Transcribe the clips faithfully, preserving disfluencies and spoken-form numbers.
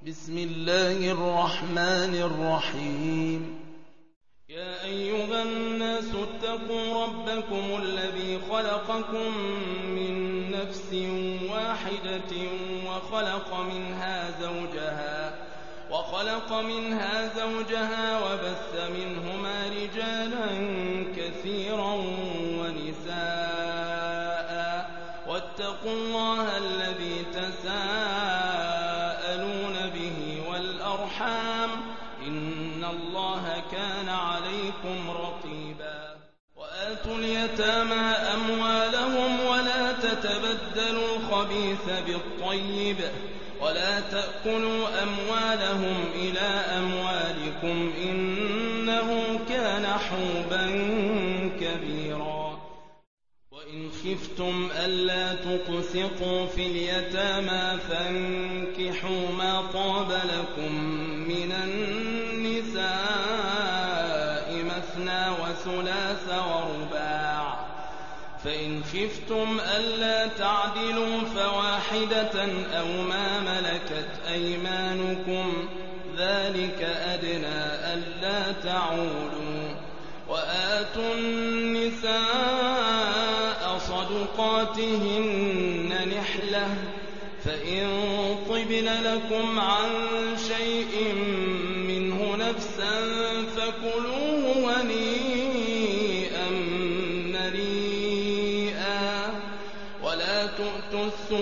بسم الله الرحمن الرحيم يا أيها الناس اتقوا ربكم الذي خلقكم من نفس واحدة وخلق منها زوجها وخلق منها زوجها وبث منهما رجالا كثيرا ونساء واتقوا الله الذي تساءلون به والأرحام إن الله كان عليكم رقيبا وآتوا اليتامى أموالهم ولا تتبدلوا الخبيث بالطيب ولا تأكلوا أموالهم إلى أموالكم إنه كان حوبا كبيرا وإن خفتم ألا تقسطوا في اليتامى فانكحوا ما طاب لكم من النساء مثنى وثلاث ورباع فإن خفتم ألا تعدلوا فواحدة أو ما ملكت أيمانكم ذلك أدنى ألا تعولوا وآتوا النساء صدقاتهن نحلة فإن طبن لكم عن شيء منه نفسا فكلوه هنيئا مريئا ولا تؤتوا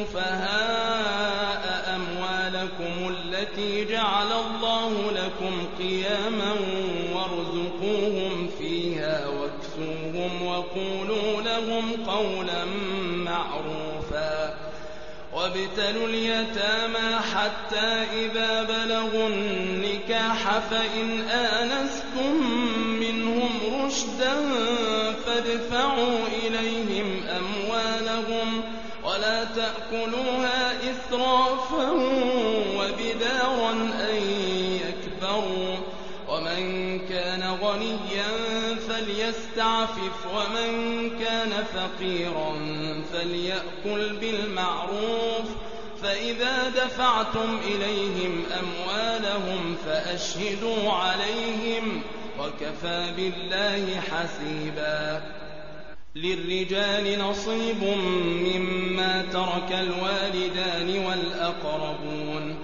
السفهاء أموالكم التي جعل الله لكم قياما وارزقوهم فيها واكسوهم وقولوا لهم قولا معروفا وابتلوا اليتامى حتى إذا بلغوا النكاح فإن آنستم منهم رشدا فادفعوا إليهم أموالهم ولا تأكلوها إسرافا وبدارا أن يكبروا ومن كان غنيا فليستعفف ومن كان فقيرا فليأكل بالمعروف فإذا دفعتم إليهم أموالهم فأشهدوا عليهم وكفى بالله حسيبا للرجال نصيب مما ترك الوالدان والأقربون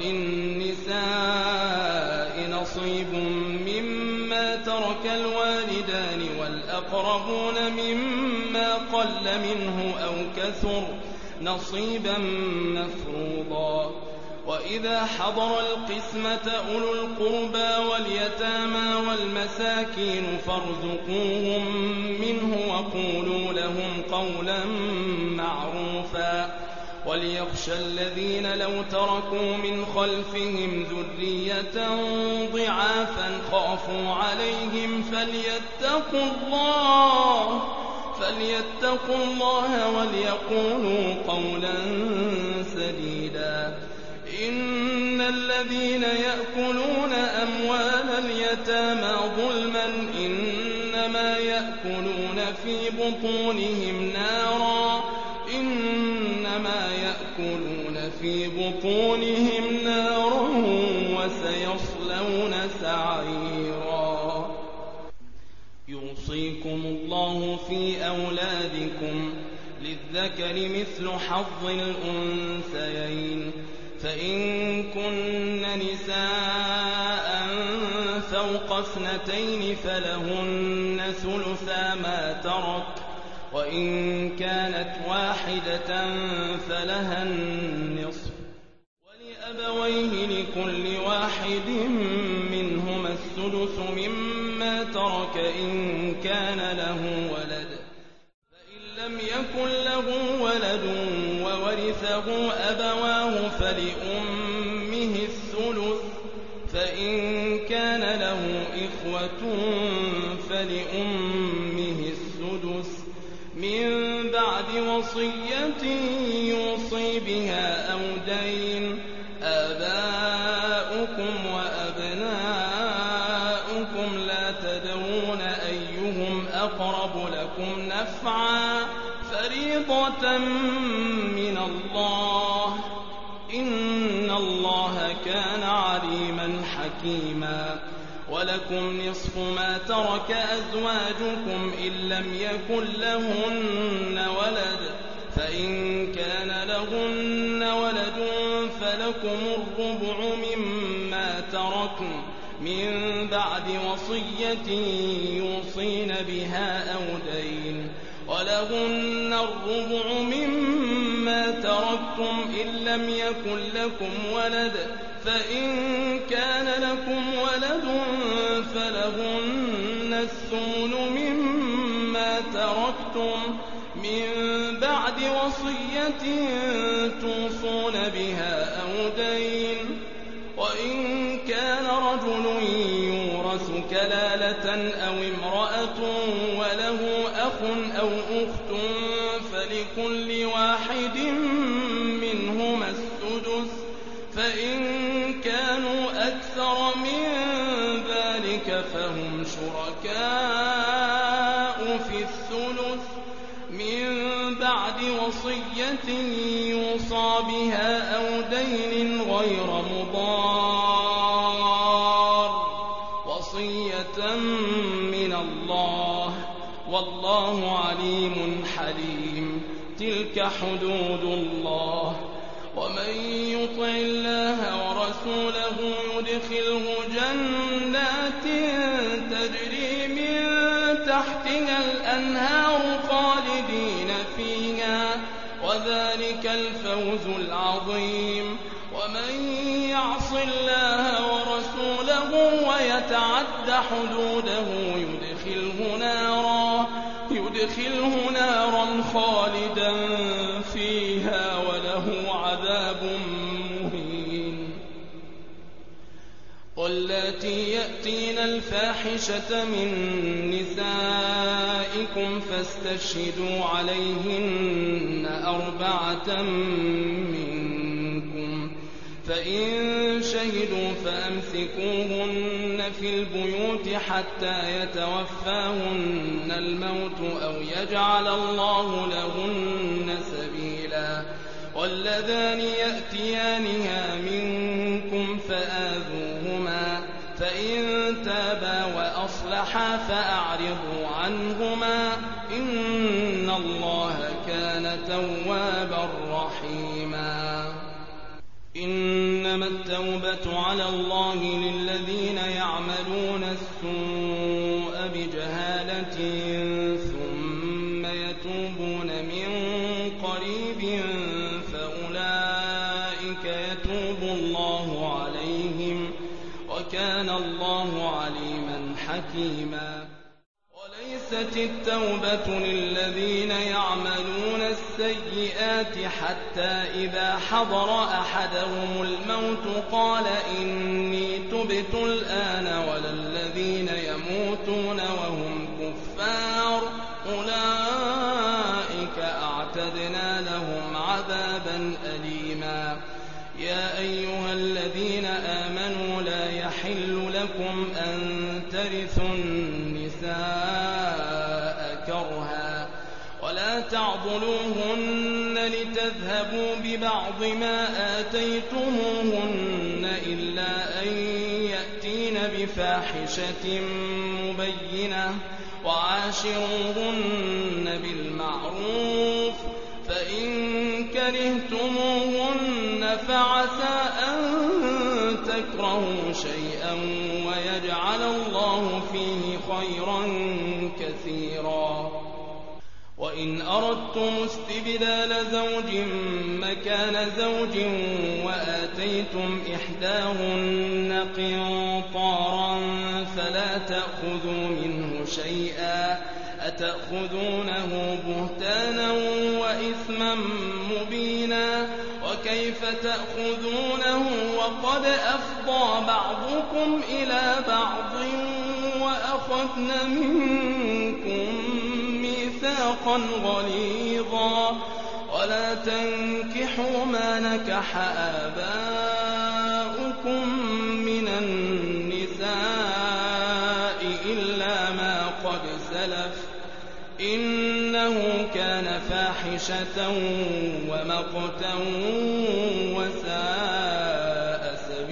وللنساء نصيب مما ترك الوالدان والأقربون مما قل منه أو كثر نصيبا مفروضا وإذا حضر القسمة أولو القربى واليتامى والمساكين فارزقوهم منه وقولوا لهم قولا معروفا وليخشى الذين لو تركوا من خلفهم ذرية ضعافا خافوا عليهم فليتقوا الله فليتقوا الله وليقولوا قولا سديدا إن الذين يأكلون أموال اليتامى ظلما إنما يأكلون في بطونهم نارا إنما يأكلون في بطونهم نارا وسيصلون سعيرا يوصيكم الله في أولادكم للذكر مثل حظ الأنثيين فإن كن نساء فوق اثنتين فلهن ثلثا ما ترك وإن كانت واحدة فلها النصف ولأبويه لكل واحد منهما السدس مما ترك إن كان له ولد فإن لم يكن له ولد وورثه أبواه فلأمه الثلث فإن كان له إخوة فلأمه السدس من بعد وصية يوصي بها أو دين آباؤكم وأبناؤكم لا تدرون أيهم أقرب لكم نفعا فريضة من الله إن الله الله كان عليما حكيما. ولكم نصف ما ترك أزواجكم إن لم يكن لهن ولد، فإن كان لهن ولد فلكم الربع مما تركن من بعد وصية يوصين بها أو دين، ولهن الربع مما تركتم إن لم يكن لكم ولد، فإن كان لكم ولد فلهن الثمن مما تركتم من بعد وصية توصون بها أو دين. وإن كان رجل يورث كلالة أو امرأة وله أخ أو أخت فلكل واحد منهما السدس، فإن كانوا أكثر من ذلك فهم شركاء في الثلث من بعد وصية يوصى بها أو دين غير مضار، وصية من الله والله عليم حليم. تلك حدود الله، ومن يطع الله ورسوله يدخله جنات تجري من تحتها الأنهار خالدين فيها، وذلك الفوز العظيم. ومن يعص الله ورسوله ويتعد حدوده يدخله نارا يدخله نارا خالدا فيها وله عذاب مهين. واللاتي يأتين الفاحشة من نسائكم فاستشهدوا عليهن أربعة منكم، فإن شهدوا فأمسكوهن في البيوت حتى يتوفاهن الموت أو يجعل الله لهن سبيلا. واللذان يأتيانها منكم فآذوهما، فإن تابا وأصلحا فأعرضوا عنهما إن الله كان توابا رحيما. إنما التوبة على الله للذين يعملون السوء بجهالة ثم يتوبون من قريب فأولئك يتوب الله عليهم وكان الله عليما حكيما. وليست التوبة للذين يعملون السيئات حتى إذا حضر أحدهم الموت قال إني تبت الآن، ولا الذين يموتون وهم كفار أولئك أعتدنا لهم عذابا أليما. يا أيها الذين آمنوا لا يحل لكم أن ترثوا النساء كرها ولا تعضلوهن لتذهبوا ببعض ما آتيتموهن إلا أن يأتين بفاحشة مبينة وعاشروهن بالمعروف، فإن كرهتموهن فعسى أن تكرهوا شيئا ويجعل الله فيه خيرا كثيرا. وإن أردتم استبدال زوج مكان زوج وآتيتم إحداهن قنطارا فلا تأخذوا منه شيئا أتأخذونه بهتانا وإثما مبينا. وكيف تأخذونه وقد أفضى بعضكم إلى بعض وأخذن منكم ميثاقا غليظا. ولا تنكحوا ما نكح آباؤكم من النساء إلا ما قد سلف إنه كان فاحشة ومقتا وساء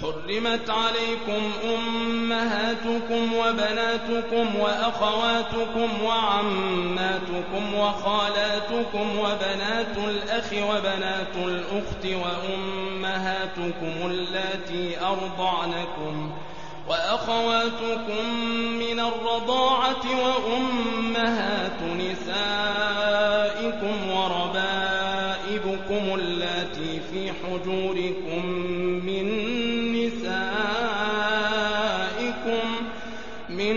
حرمت عليكم أمهاتكم وبناتكم وأخواتكم وعماتكم وخالاتكم وبنات الأخ وبنات الأخت وأمهاتكم اللاتي أرضعنكم وأخواتكم من الرضاعة وأمهات نسائكم وربائبكم اللاتي في حجوركم من نسائكم من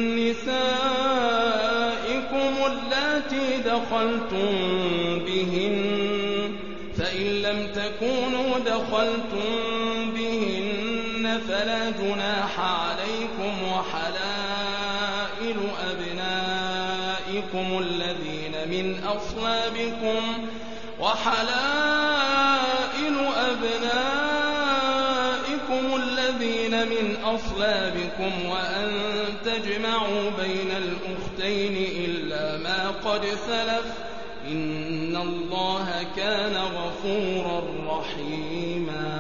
نسائكم اللاتي دخلتم بهن فإن لم تكونوا دخلتم بهن فلا جناح عليكم وحلائل أبنائكم الذين من أصلابكم وحلائل أبنائكم الذين من أصلابكم وأن تجمعوا بين الأختين إلا ما قد سلف إن الله كان غفورا رحيما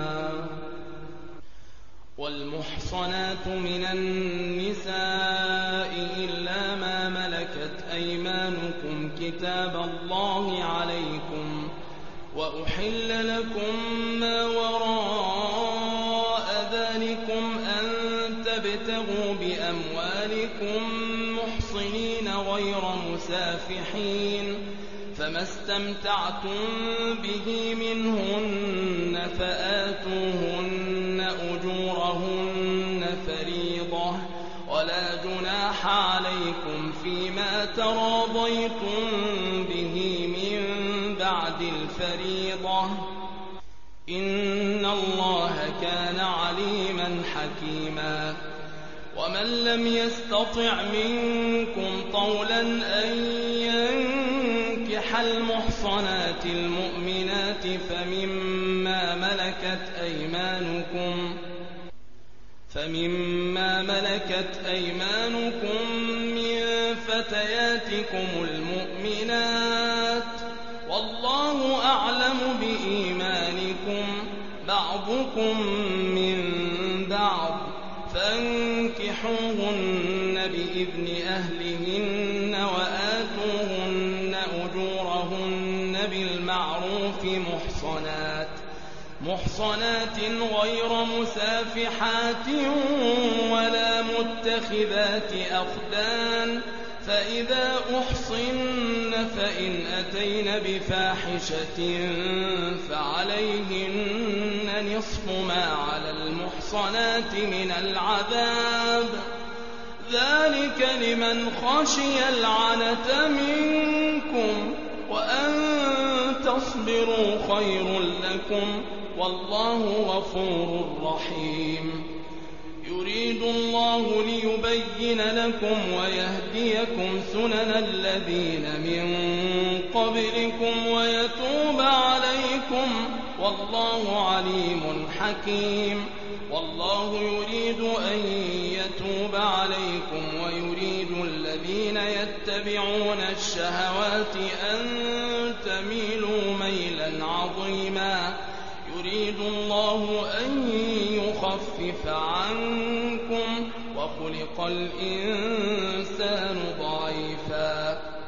والمحصنات من النساء إلا ما ملكت أيمانكم كتاب الله عليكم وأحل لكم ما وراء ذلكم أن تبتغوا بأموالكم محصنين غير مسافحين فما استمتعتم به منهن فآتوهن أجورهن فريضة ولا جناح عليكم فيما تراضيتم به من بعد الفريضة إن الله كان عليما حكيما ومن لم يستطع منكم طولا أن ينكح المحصنات المؤمنات فمما ملكت أيمانكم فمما ملكت أيمانكم من فتياتكم المؤمنات والله أعلم بإيمانكم بعضكم من بعض فانكحوهن بإذن أهلهن وآتوهن أجورهن بالمعروف محصنات محصنات غير مسافحات ولا متخذات أخدان فإذا أحصن فإن أتين بفاحشة فعليهن نصف ما على المحصنات من العذاب ذلك لمن خشي العنة منكم وأن تصبروا خير لكم والله غفور رحيم يريد الله ليبين لكم ويهديكم سنن الذين من قبلكم ويتوب عليكم والله عليم حكيم والله يريد أن يتوب عليكم ويريد الذين يتبعون الشهوات أن تميلوا ميلا عظيما يريد الله أن يخفف عنكم وخلق الإنسان ضعيفا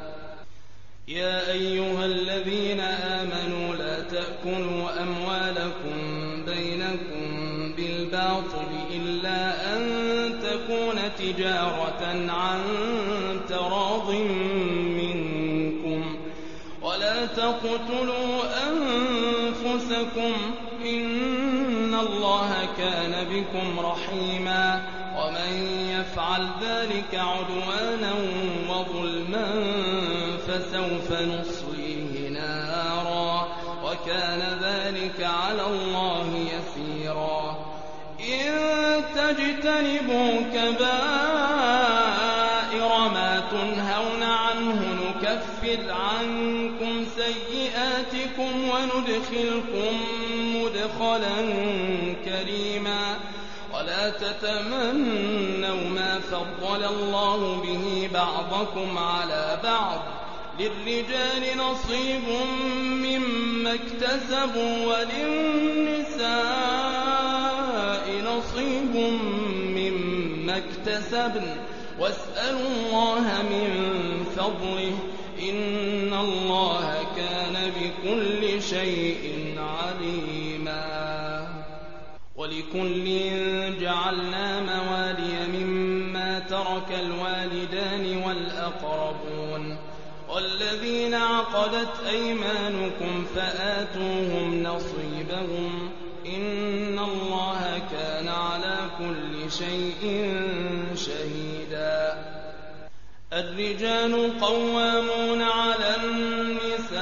يا أيها الذين آمنوا لا تأكلوا أموالكم بينكم بالباطل إلا أن تكون تجارة عن تراض منكم ولا تقتلوا أنفسكم إن الله كان بكم رحيما ومن يفعل ذلك عدوانا وظلما فسوف نصليه نارا وكان ذلك على الله يسيرا إن تجتنبوا كبائر ما تنهون عنه نكفر عنكم سيئاتكم وندخلكم مدخلا كريما ولا تتمنوا ما فضل الله به بعضكم على بعض للرجال نصيب مما اكتسبوا وللنساء نصيب اكتسبن واسألوا الله من فضله إن الله كان بكل شيء عليما. ولكل جعلنا موالي مما ترك الوالدان والأقربون والذين عقدت أيمانكم فآتوهم نصيبهم إن الله كان على كل شيء شهيدا. الرجال قوامون على النساء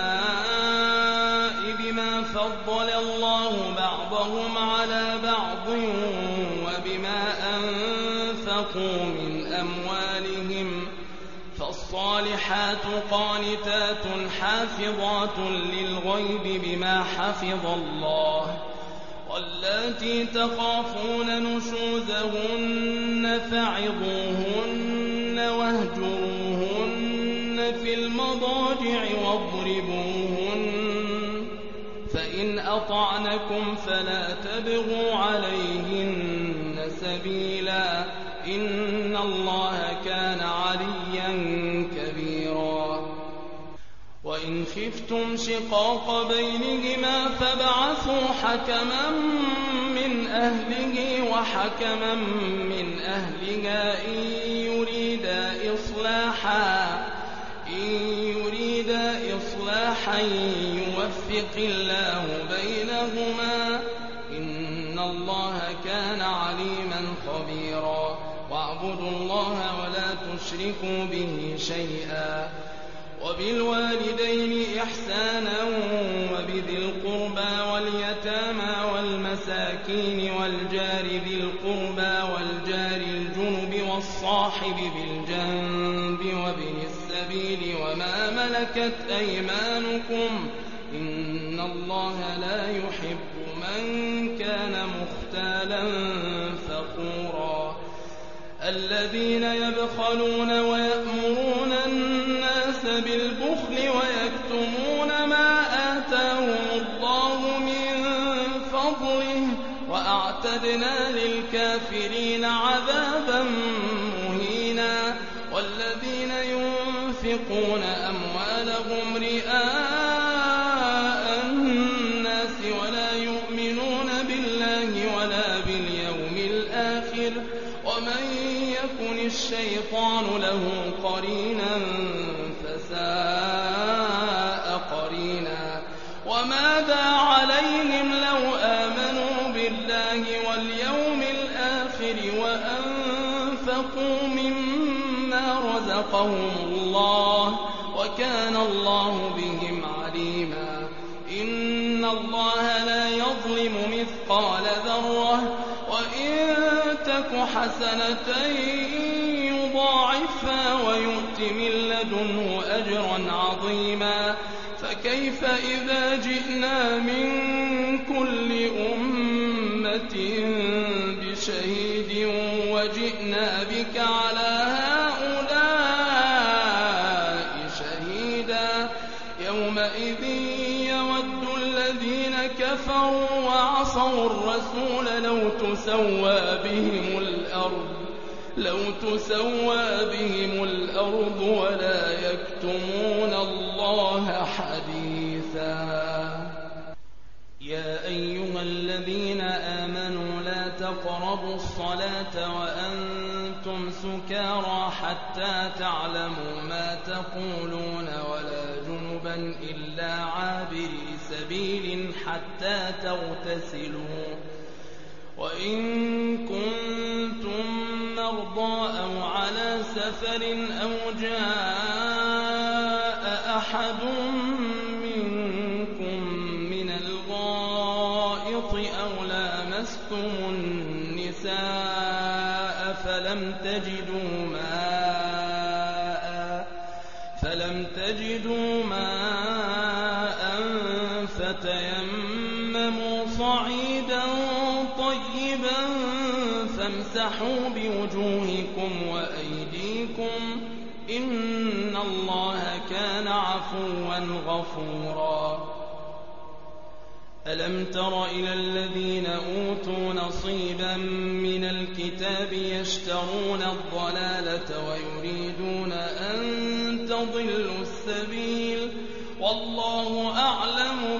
بما فضل الله بعضهم على بعض وبما أنفقوا من أموالهم فالصالحات قانتات حافظات للغيب بما حفظ الله واللاتي تخافون نشوزهن فعظوهن واهجروهن في المضاجع واضربوهن فإن أطعنكم فلا تبغوا عليهن سبيلا إن الله كان عليا كبيرا. وإن خفتم شقاق بينهما فابعثوا حكما من أهله وحكما من أهلها إن يريدا إصلاحا إن يريدا إصلاحا يوفق الله بينهما إن الله كان عليما خبيرا. واعبدوا الله ولا تشركوا به شيئا وبالوالدين إحسانا وبذي القربى واليتامى والمساكين والجار ذي القربى والجار الجنب والصاحب بالجنب وابن السبيل وما ملكت أيمانكم إن الله لا يحب من كان مختالا فخورا. الذين يبخلون ويأمرون الناس بالبخل ويكتمون ما آتاهم الله من فضله وأعتدنا للكافرين عذابا مهينا. والذين ينفقون أموالهم رئاء الناس ولا يؤمنون بالله ولا باليوم الآخر ومن يكن الشيطان له قرينا فساء قرينا. وماذا عليهم لو آمنوا بالله واليوم الآخر وأنفقوا مما رزقهم الله وكان الله بهم عليما. إن الله لا يظلم مثقال ذرة وإن تك حسنة يضاعفها ويؤت من لدنه أجرا عظيما. فكيف إذا جئنا من كل أمة بشهيد وجئنا بك على هؤلاء شهيدا يومئذ يود الذين كفروا وعصوا الرسول لو تسوى بهم الأرض لو تسوى بهم الأرض ولا يكتمون الله حديثا. يا أيها الذين آمنوا لا تقربوا الصلاة وأنتم سكارى حتى تعلموا ما تقولون ولا جنبا إلا عابري سبيل حتى تغتسلوا وإن كنتم مرضى أو على سفر أو جاء أحد منكم من الغائط أو لامستم النساء فلم تجدوا ماء فلم تجدوا ماء فتيمموا صعيدا طيبا فامسحوا بوجوهكم وأيديكم إن الله كان عفوا غفورا. ألم تر إلى الذين أوتوا نصيبا من الكتاب يشترون الضلالة ويريدون أن تضلوا السبيل والله أعلم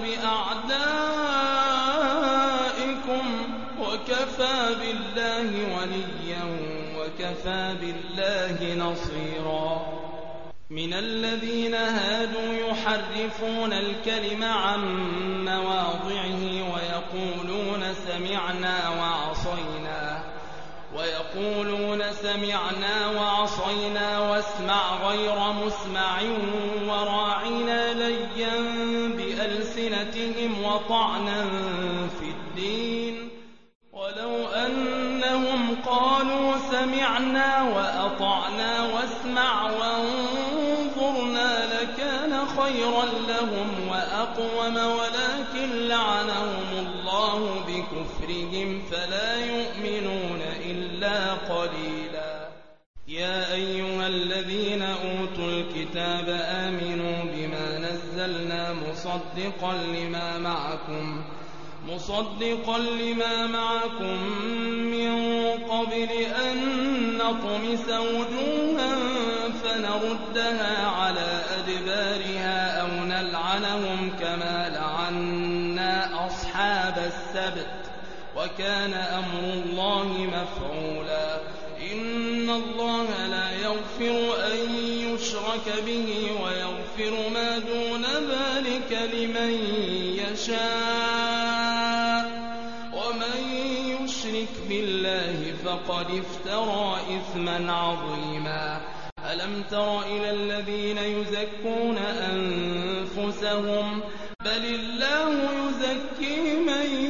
بأعدائكم وكفى بالله وليا وكفى بالله نصيرا من الذين هادوا يحرفون الكلم عن مواضعه ويقولون سمعنا وعصينا ويقولون سمعنا وعصينا واسمع غير مسمع وراعنا ليا بألسنتهم وطعنا في الدين ولو أنهم قالوا سمعنا وأطعنا واسمع وانظرنا لكان خيرا لهم وأقوم ولكن لعنهم الله بكفرهم فلا يؤمنون إلا قليلا يا أيها الذين أوتوا الكتاب آمنوا بما نزلنا مصدقا لما معكم مصدقا لما معكم من قبل أن نطمس وجوها فنردها على أدبارها أو نلعنهم كما لعنا أصحاب السبت وكان أمر الله مفعولا إن الله لا يغفر أن يشرك به ويغفر ما دون ذلك لمن يشاء ومن يشرك بالله فقد افترى إثما عظيما ألم تر إلى الذين يزكون أنفسهم بل الله يزكي من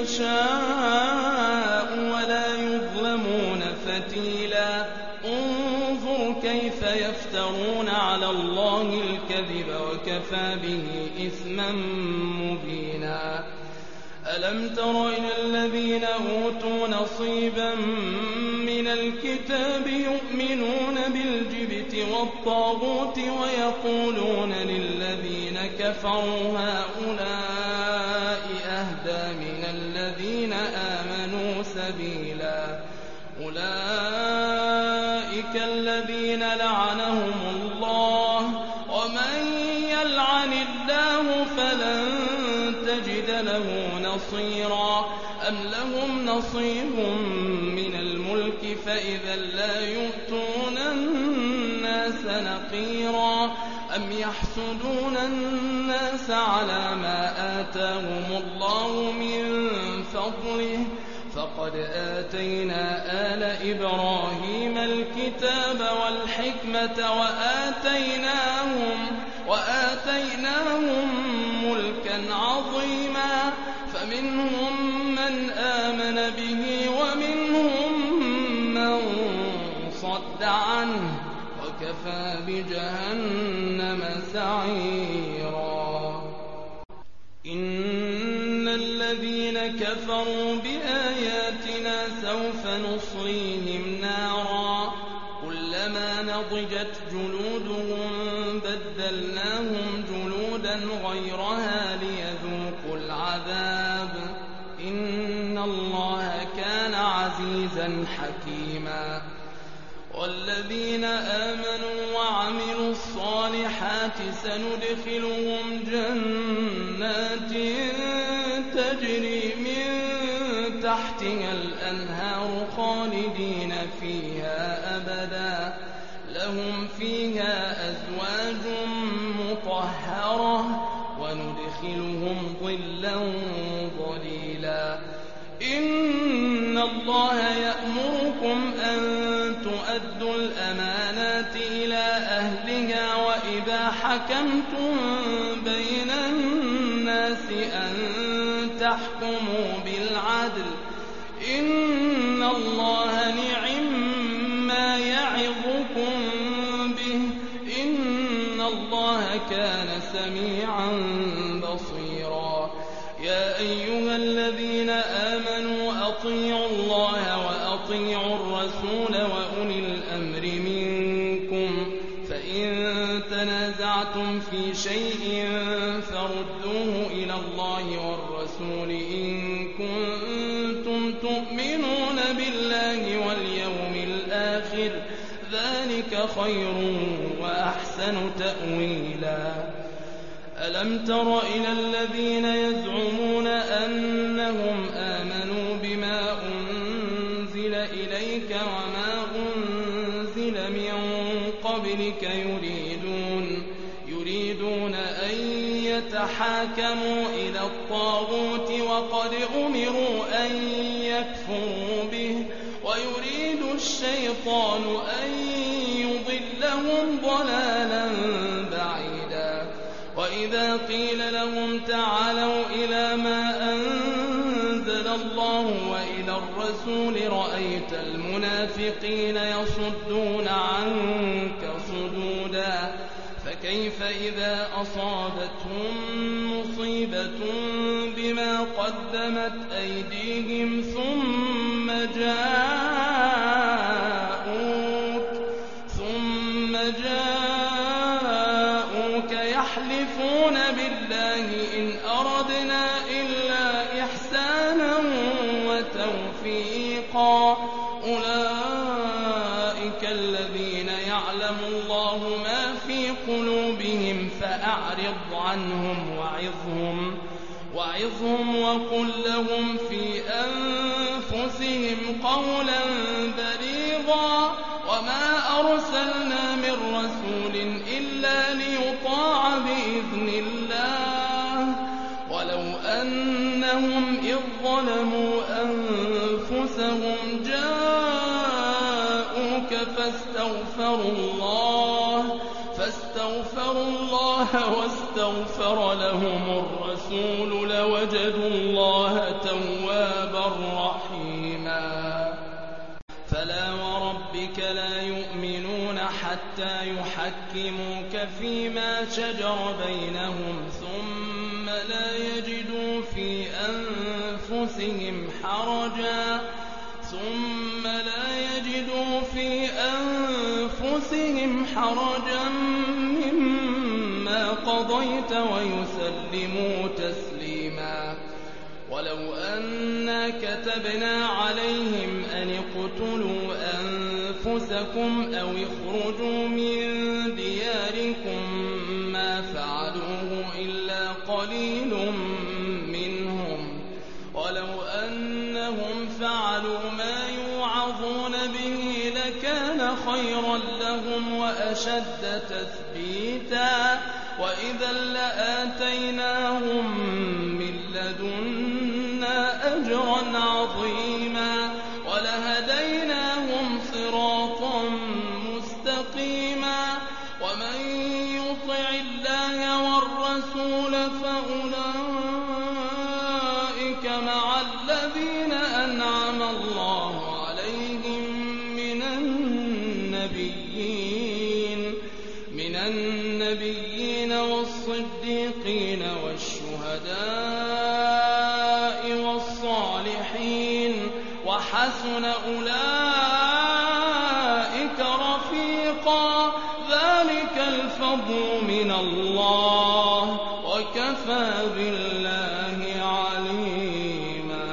يشاء ولا يظلمون فتيلا انظر كيف يفترون على الله الكذب وكفى به إثما مبينا ألم تر إلى الذين أوتوا نصيبا من الكتاب يؤمنون بالجبت والطاغوت ويقولون للذين كفروا هؤلاء أهدى من الذين آمنوا سبيلا أولئك الذين لعنهم الله ومن يلعن الله فلن تجد له نصيرا أم لهم نصيب من الملك فإذا لا يؤتون الناس نقيرا أم يحسدون الناس على ما آتاهم الله من فضله فقد آتينا آل إبراهيم الكتاب والحكمة وآتيناهم وآتيناهم ملكا عظيما فمنهم من آمن به ومنهم من صد عنه وكفى بجهنم سعيرا إن الذين كفروا بآياتنا سوف نصليهم نارا كلما نضجت جلودهم بدلناهم جلودا غيرها ليذوقوا العذاب إن الله كان عزيزا حكيما والذين آمنوا وعملوا الصالحات سندخلهم جنات تجري من تحتها الأنهار خالدين فيها أبدا لهم فيها أزواج مطهرة وندخلهم ظلا ظليلا إن الله يأمركم أن تؤدوا الأمانات إلى أهلها وإذا حكمتم بين الناس أن تحكموا بالعدل إن الله نعما يعظكم به إن الله كان سميعا بصيرا يا أيها الذين آمنوا أطيعوا الله وأطيعوا الرسول وأولي الأمر منكم فإن تنازعتم في شيء فردوه إلى الله والرسول والرسول إن كنتم تؤمنون بالله واليوم الآخر ذلك خير وأحسن تأويلا ألم تر إلى الذين يزعمون أنهم آمنوا بما أنزل إليك وما أنزل من قبلك يريدون يريدون أن يتحاكموا إلى الطاغوت وقد أمروا أن يكفروا به ويريد الشيطان أن يضلهم ضلالا بعيدا وإذا قيل لهم تعالوا إلى ما أنزل الله وإلى الرسول رأيت المنافقين يصدون عنك صدودا فكيف إذا أصابتهم مصيبة بما قدمت أيديهم ثم جاءوك ثم جاءوك يحلفون بالله إن أردنا إلا إحسانا وتوفيقا أولئك الذين يعلم الله ما في قلوبهم فأعرض عنهم وعظهم وعظهم وقل لهم في أنفسهم قولا بليغا وما أرسلنا من رسول إلا ليطاع بإذن الله ولو أنهم إذ ظلموا أنفسهم جاءوك فاستغفروا الله فاستغفروا الله واستغفر لهم الرسول لوجدوا الله توابا رحيما فلا وربك لا يؤمنون حتى يحكموك فيما شجر بينهم ثم لا يجدوا في أنفسهم حرجا ثم لا يجدوا في أنفسهم حرجا مما قضيت ويسلموا تسليما ولو أنا كتبنا عليهم أن اقتلوا أنفسكم أو اخرجوا من دياركم ما فعلوه إلا قليل منهم ولو أنهم فعلوا ما يوعظون به لكان خيرا لهم وأشد تثبيتا وإذا لآتيناهم من لدنا أجرا عظيما ولهديناهم صراطا مستقيما ومن يطع الله والرسول فأولئك مع الذين أنعم الله عليهم من النبيين من النبيين والصديقين والشهداء والصالحين وحسن أولئك رفيقا ذلك الفضل من الله وكفى بالله عليما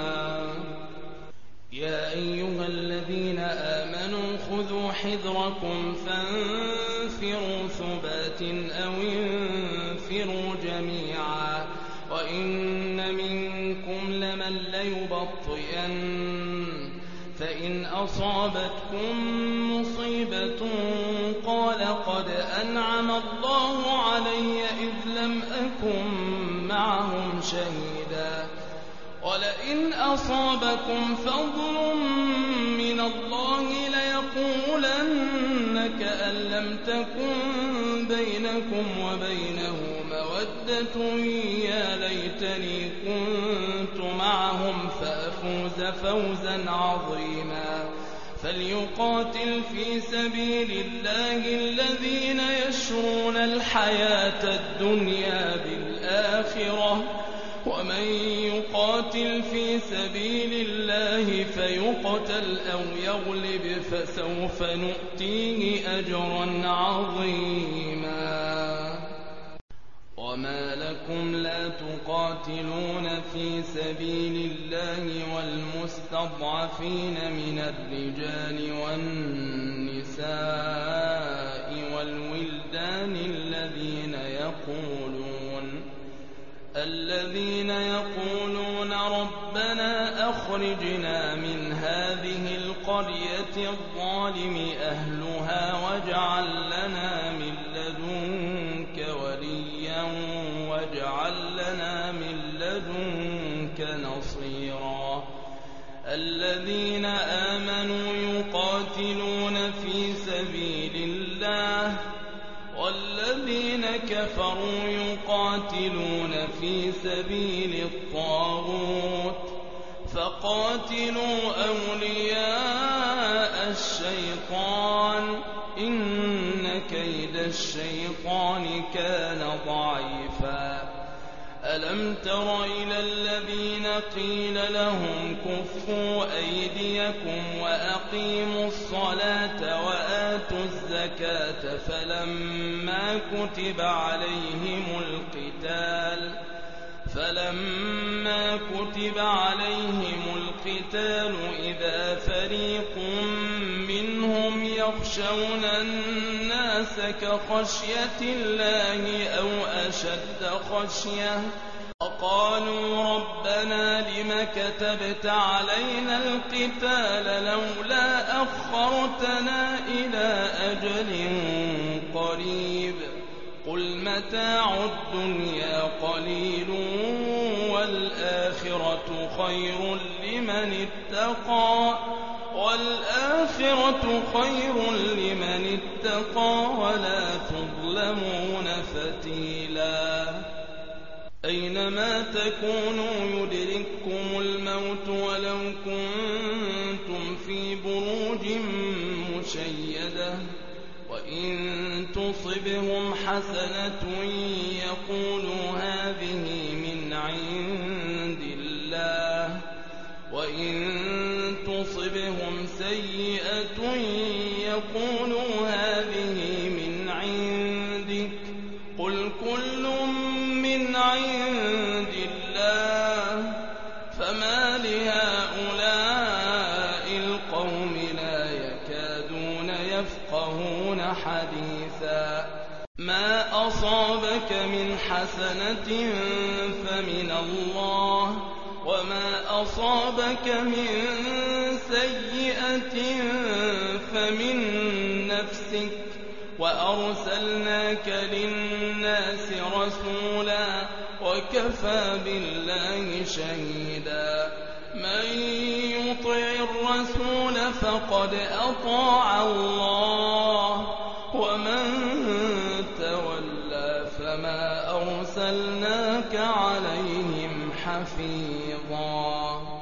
يا أيها الذين آمنوا خذوا حذركم فانفروا ثبات أو انفروا جميعا وإن منكم لمن ليبطئن فإن أصابتكم مصيبة قال قد أنعم الله علي إذ لم أكن معهم شهيدا ولئن أصابكم فضل من الله ليقولن كأن لم تكن بينكم وبينه مودة يا ليتني كنت معهم فأفوز فوزا عظيما فليقاتل في سبيل الله الذين يشرون الحياة الدنيا بالآخرة ومن يقاتل في سبيل الله فيقتل أو يغلب فسوف نؤتيه أجرا عظيما وما لكم لا تقاتلون في سبيل الله والمستضعفين من الرجال والنساء والولدان الذين يقولون الذين يقولون ربنا أخرجنا من هذه القرية الظالم أهلها واجعل لنا من لدنك وليا واجعل لنا من لدنك نصيرا الذين آمنوا يقاتلون في سبيل الله والذين كفروا يقاتلون في سبيل الطاغوت فقاتلوا أولياء الشيطان إن كيد الشيطان كان ضعيفا ألم تر إلى الذين قيل لهم كفوا أيديكم وأقيموا الصلاة وآتوا الزكاة فلما كتب عليهم القتال فلما كتب عليهم القتال إذا فريق منهم يخشون الناس كخشية الله أو أشد خشية وقالوا ربنا لم كتبت علينا القتال لولا أخرتنا إلى أجل قريب قل متاع الدنيا قليل والآخرة خير لمن اتقى والآخرة خير لمن اتقى ولا تظلمون فتيلا أينما تكونوا يدرككم الموت ولو كنتم في بروج مشيدة وإن تصبهم حسنة يقولوا هذه من عند الله وإن تصبهم سيئة يقولوا هذه من عندك قل كل من عند الله فما لهؤلاء القوم لا يكادون يفقهون حديثا ما أصابك من حسنة فمن الله وما أصابك من سيئة فمن نفسك وأرسلناك للناس رسولا وكفى بالله شهيدا من يطع الرسول فقد أطاع الله ومن تولى فما أرسلناك عليهم حفيظا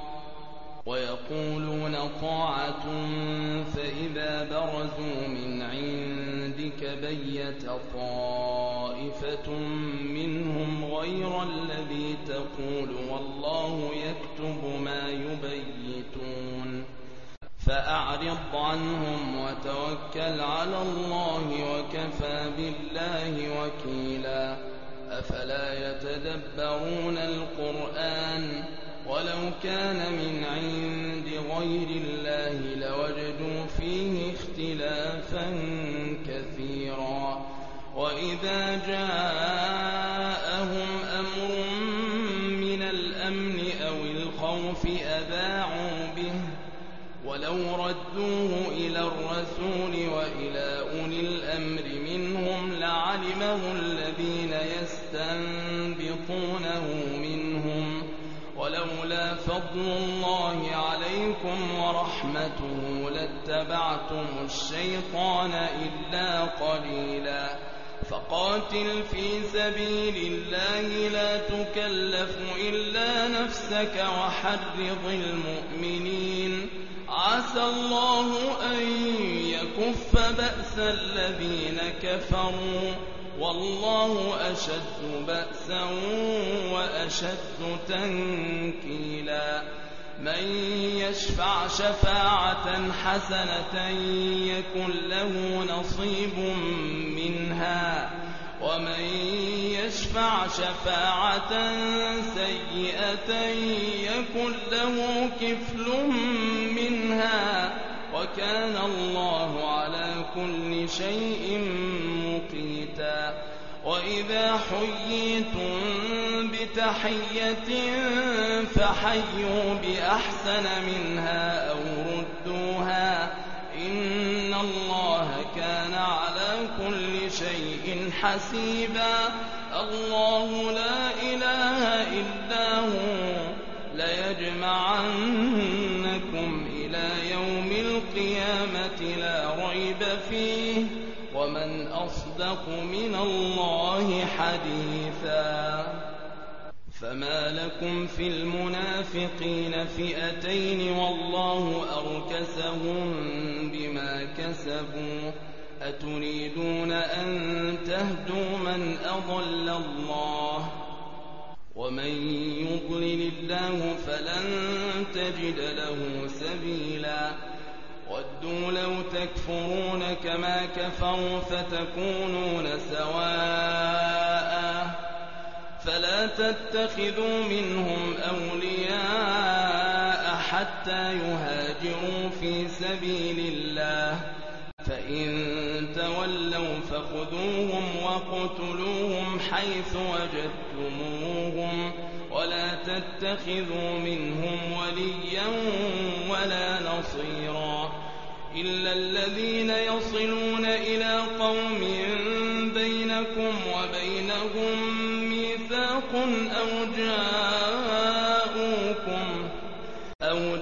ويقولون طاعة فإذا برزوا من عندك بيت طائفة منهم غير الذي تقول والله يكتب ما يبيتون فأعرض عنهم وتوكل على الله وكفى بالله وكيلا أفلا يتدبرون القرآن ولو كان من عند غير الله لوجدوا فيه اختلافا كثيرا وإذا جاءهم أمر من الأمن أو الخوف أذاعوا به ولو ردوه إلى الرسول وإلى أولي الأمر منهم لعلمه الذين يستنبطونه منهم ولولا فضل الله عليكم ورحمته لاتبعتم الشيطان إلا قليلا فقاتل في سبيل الله لا تكلف إلا نفسك وحرض المؤمنين عسى الله أن يكف بأس الذين كفروا والله أشد بأسا وأشد تنكيلا من يشفع شفاعة حسنة يكن له نصيب منها ومن يشفع شفاعة سيئة يكن له كفل منها وكان الله على كل شيء مقيتا. وإذا حييتم بتحية فحيوا بأحسن منها أو ردوها إن الله كان على كل شيء حسيبا. الله لا إله إلا هو ليجمعنكم إلى يوم القيامة لا ريب فيه ومن أصدق من الله حديثا. فما لكم في المنافقين فئتين والله أركسهم بما كسبوا أتريدون أن تهدوا من أضل الله ومن يضلل الله فلن تجد له سبيلا. ودوا لو تكفرون كما كفروا فتكونون سواء فلا تتخذوا منهم أولياء حتى يهاجروا في سبيل الله فإن تولوا فخذوهم وقتلوهم حيث وجدتموهم ولا تتخذوا منهم وليا ولا نصيرا إلا الذين يصلون إلى قوم بينكم وبينهم ميثاق أو جاءوكم أو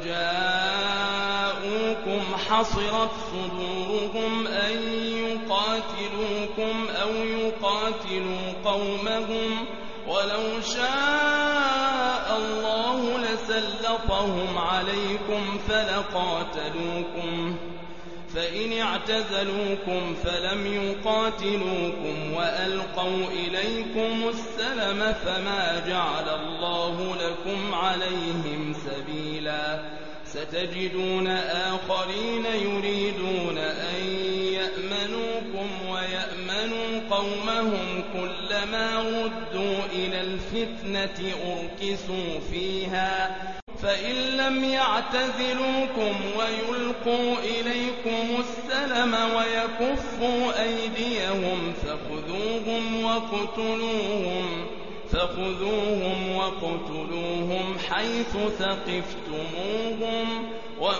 جاءوكم حصرت صدورهم أن يقاتلوكم أو يقاتلوا قومهم ولو شاء الله لسلطهم عليكم فلقاتلوكم فإن اعتزلوكم فلم يقاتلوكم وألقوا إليكم السلم فما جعل الله لكم عليهم سبيلا. ستجدون آخرين يريدون أن يأمنوكم ويأمنوا قومهم كلما ردوا إلى الفتنة أركسوا فيها فإن لم يعتزلوكم ويلقوا إليكم السلم ويكفوا أيديهم فخذوهم وقتلوهم فخذوهم وقتلوهم حيث ثقفتموهم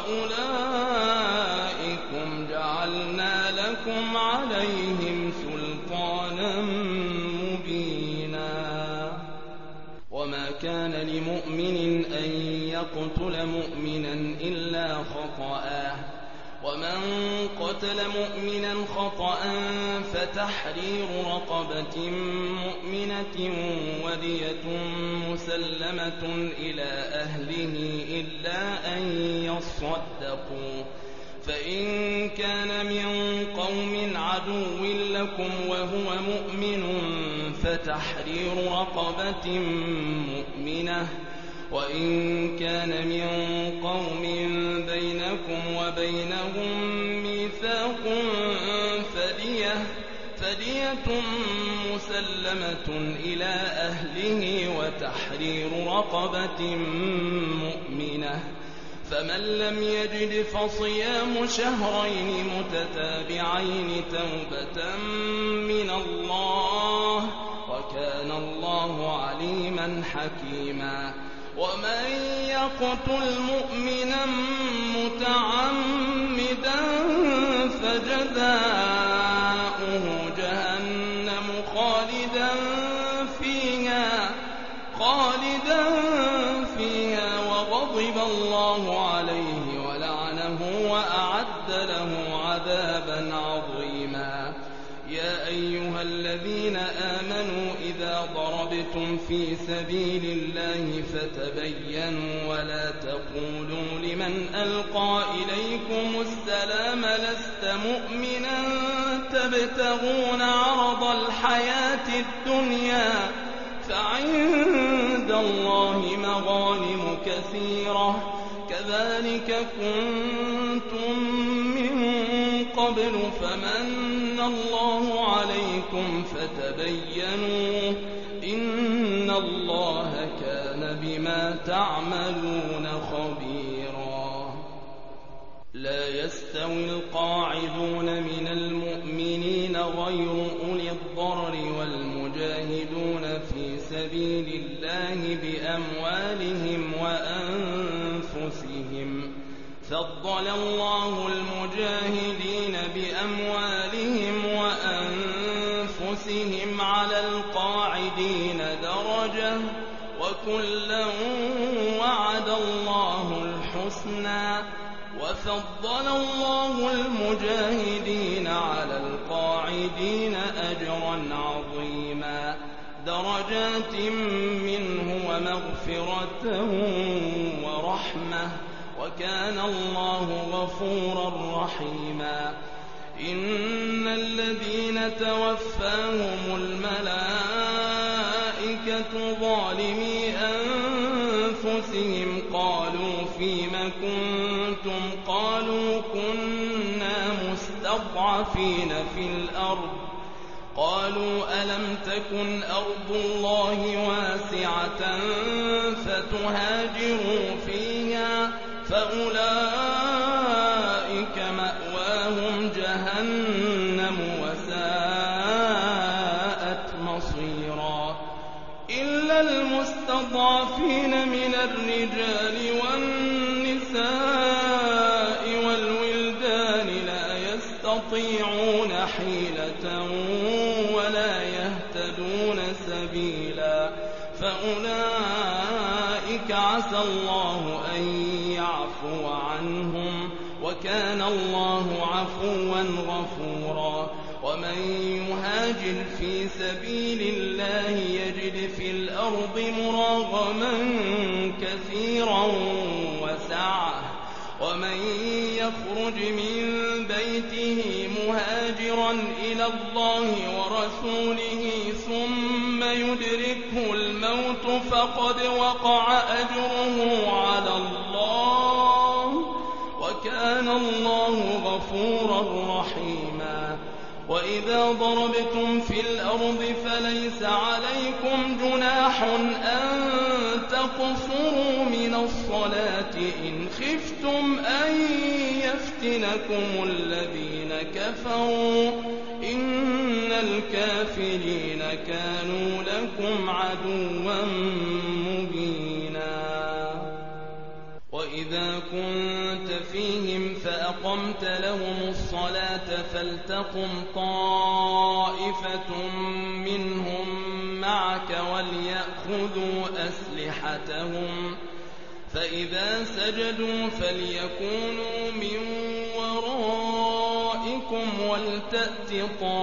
وأولئكم جعلنا لكم عليهم سلطانا مبينا. وما كان لمؤمن أن يقتل مؤمنا إلا خطأ ومن قتل مؤمنا خطأ فتحرير رقبة مؤمنة ودية مسلمة إلى أهله إلا أن يصدقوا فإن كان من قوم عدو لكم وهو مؤمن فتحرير رقبة مؤمنة وإن كان من قوم بينكم وبينهم ميثاق فدية فدية مسلمة إلى أهله وتحرير رقبة مؤمنة فمن لم يجد فصيام شهرين متتابعين توبة من الله وكان الله عليما حكيما. ومن يقتل مؤمنا متعمدا فجزاؤه جهنم خالدا فيها خالدا فيها وغضب الله عليه ولعنه وأعد له عذابا عظيما. يا أيها الذين آمنوا إذا ضربتم في سبيل الله فتبينوا ولا تقولوا لمن ألقى إليكم السلام لست مؤمنا تبتغون عرض الحياة الدنيا فعند الله مغانم كثيرة كذلك كنتم من قبل قبل فمن الله عليكم فتبينوا إن الله كان بما تعملون خبيرا. لا يستوي القاعدون من المؤمنين غير أولي الضرر والمجاهدون في سبيل الله بأموالهم وأنفسهم فضل الله المجاهدين بأموالهم وأنفسهم على القاعدين درجة وكلا وعد الله الحسنى وفضل الله المجاهدين على القاعدين أجرا عظيما درجات منه ومغفرة ورحمة وكان الله غفورا رحيما. إن الذين توفاهم الملائكة ظالمي أنفسهم قالوا فيم كنتم قالوا كنا مستضعفين في الأرض قالوا ألم تكن أرض الله واسعة فتهاجروا فيها فأولئك مأواهم جهنم وساءت مصيرا. إلا المستضعفين من الرجال والنساء والولدان لا يستطيعون حيلة ولا يهتدون سبيلا فأولئك عسى الله أن يعفو عنهم وكان الله عفوا غفورا. ومن يهاجر في سبيل الله يجد في الأرض مراغما كثيرا وسعة ومن يخرج من بيته مهاجرا إلى الله ورسوله ثم يدركه الموت فقد وقع أجره على الله وكان الله غفورا رحيما. وإذا ضربتم في الأرض فليس عليكم جناح أن تقصروا من الصلاة إن خفتم أن يفتنكم الذين كفروا إن الكافرين كانوا لكم عدوا مبينا. وإذا كنت فيهم فأقمت لهم الصلاة فلتقم طائفة منهم معك وليأخذوا أسلحتهم فإذا سجدوا فليكونوا من ورائكم ولتأت